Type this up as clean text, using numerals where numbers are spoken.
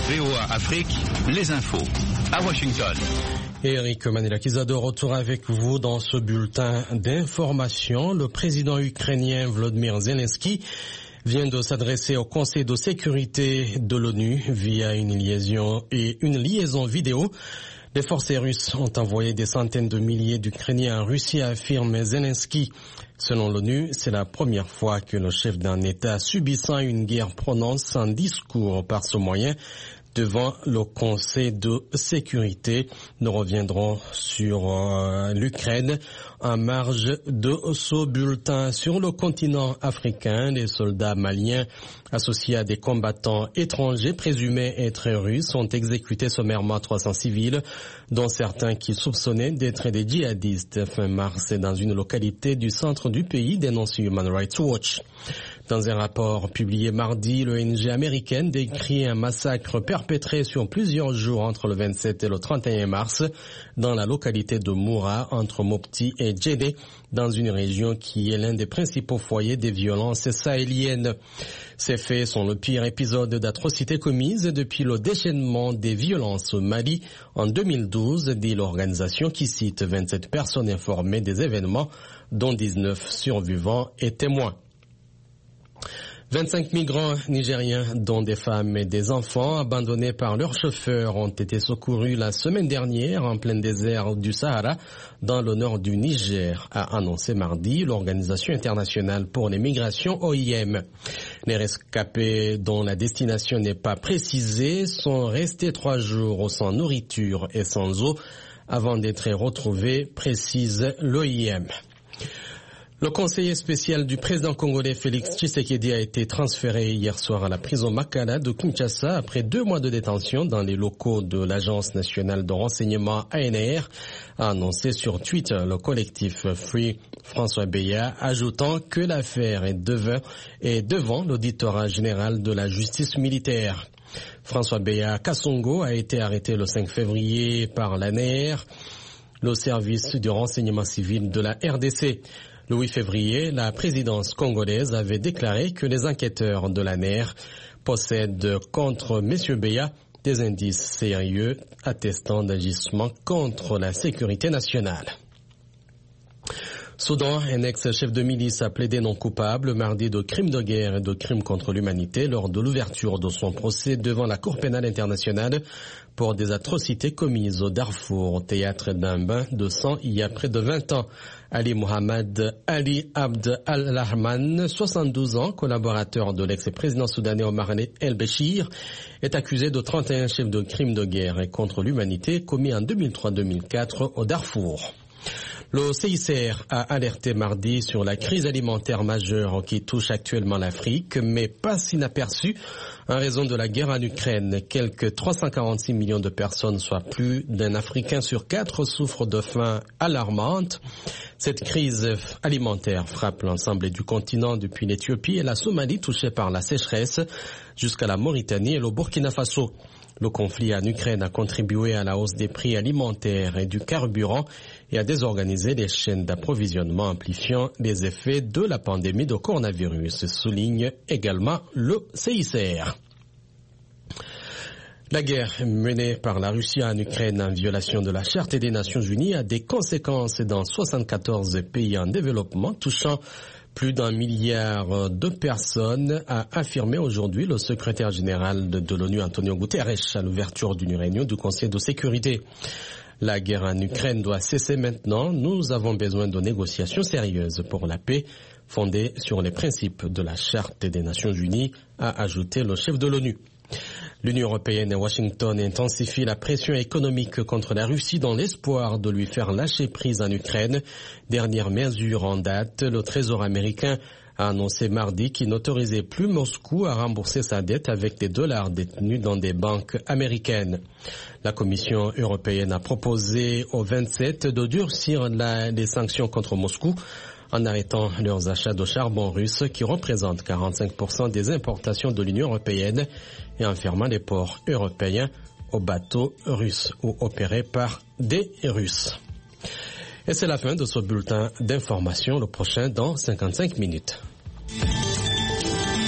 VOA Afrique, les infos. À Washington. Eric Manilakisa de retour avec vous dans ce bulletin d'information. Le président ukrainien Volodymyr Zelensky vient de s'adresser au Conseil de sécurité de l'ONU via une liaison vidéo. Les forces russes ont envoyé des centaines de milliers d'Ukrainiens en Russie, affirme Zelensky. Selon l'ONU, c'est la première fois que le chef d'un État subissant une guerre prononce un discours par ce moyen devant le Conseil de sécurité. Nous reviendrons sur l'Ukraine en marge de ce bulletin. Sur le continent africain, les soldats maliens associés à des combattants étrangers présumés être russes ont exécuté sommairement 300 civils, dont certains qui soupçonnaient d'être des djihadistes fin mars dans une localité du centre du pays, dénonce Human Rights Watch. Dans un rapport publié mardi, l'ONG américaine décrit un massacre perpétré sur plusieurs jours entre le 27 et le 31 mars dans la localité de Moura, entre Mopti et Djedé, dans une région qui est l'un des principaux foyers des violences sahéliennes. Ces faits sont le pire épisode d'atrocités commises depuis le déchaînement des violences au Mali en 2012, dit l'organisation qui cite 27 personnes informées des événements, dont 19 survivants et témoins. 25 migrants nigériens, dont des femmes et des enfants, abandonnés par leurs chauffeurs, ont été secourus la semaine dernière en plein désert du Sahara, dans le nord du Niger, a annoncé mardi l'Organisation internationale pour les migrations OIM. Les rescapés, dont la destination n'est pas précisée, sont restés 3 jours sans nourriture et sans eau avant d'être retrouvés, précise l'OIM. Le conseiller spécial du président congolais Félix Tshisekedi a été transféré hier soir à la prison Makala de Kinshasa après 2 mois de détention dans les locaux de l'Agence nationale de renseignement ANR, a annoncé sur Twitter le collectif Free François Beya, ajoutant que l'affaire est devant l'auditorat général de la justice militaire. François Beya Kassongo a été arrêté le 5 février par l'ANR, le service du renseignement civil de la RDC. Le 8 février, la présidence congolaise avait déclaré que les enquêteurs de l'ANR possèdent contre M. Beya des indices sérieux attestant d'agissements contre la sécurité nationale. Soudan, un ex-chef de milice a plaidé non coupable mardi de crimes de guerre et de crimes contre l'humanité lors de l'ouverture de son procès devant la Cour pénale internationale pour des atrocités commises au Darfour, théâtre d'un bain de sang il y a près de 20 ans. Ali Mohamed Ali Abd al-Rahman, 72 ans, collaborateur de l'ex-président soudanais Omar el-Béchir, est accusé de 31 chefs de crimes de guerre et contre l'humanité commis en 2003-2004 au Darfour. Le CICR a alerté mardi sur la crise alimentaire majeure qui touche actuellement l'Afrique, mais passe inaperçue en raison de la guerre en Ukraine. Quelques 346 millions de personnes, soit plus d'un Africain sur 4, souffrent de faim alarmante. Cette crise alimentaire frappe l'ensemble du continent depuis l'Éthiopie et la Somalie touchée par la sécheresse jusqu'à la Mauritanie et le Burkina Faso. Le conflit en Ukraine a contribué à la hausse des prix alimentaires et du carburant et a désorganisé les chaînes d'approvisionnement, amplifiant les effets de la pandémie de coronavirus, souligne également le CICR. La guerre menée par la Russie en Ukraine en violation de la Charte des Nations Unies a des conséquences dans 74 pays en développement, touchant plus d'1 milliard de personnes, a affirmé aujourd'hui le secrétaire général de l'ONU Antonio Guterres à l'ouverture d'une réunion du Conseil de sécurité. La guerre en Ukraine doit cesser maintenant. Nous avons besoin de négociations sérieuses pour la paix fondées sur les principes de la Charte des Nations Unies, a ajouté le chef de l'ONU. L'Union européenne et Washington intensifient la pression économique contre la Russie dans l'espoir de lui faire lâcher prise en Ukraine. Dernière mesure en date, le Trésor américain a annoncé mardi qu'il n'autorisait plus Moscou à rembourser sa dette avec des dollars détenus dans des banques américaines. La Commission européenne a proposé aux 27 de durcir les sanctions contre Moscou en arrêtant leurs achats de charbon russe qui représentent 45% des importations de l'Union européenne et en fermant les ports européens aux bateaux russes ou opérés par des Russes. Et c'est la fin de ce bulletin d'information, le prochain dans 55 minutes.